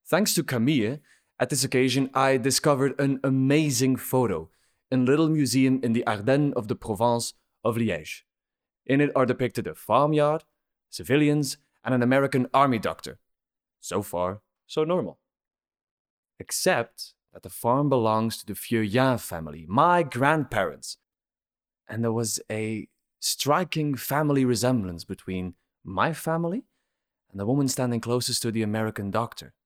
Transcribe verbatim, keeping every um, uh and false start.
Thanks to Camille, at this occasion I discovered an amazing photo in a little museum in the Ardennes of the Provence of Liège. In it are depicted a farmyard, civilians, and an American army doctor. So far, so normal. Except that the farm belongs to the Feuillard family, my grandparents. And there was a striking family resemblance between my family and the woman standing closest to the American doctor.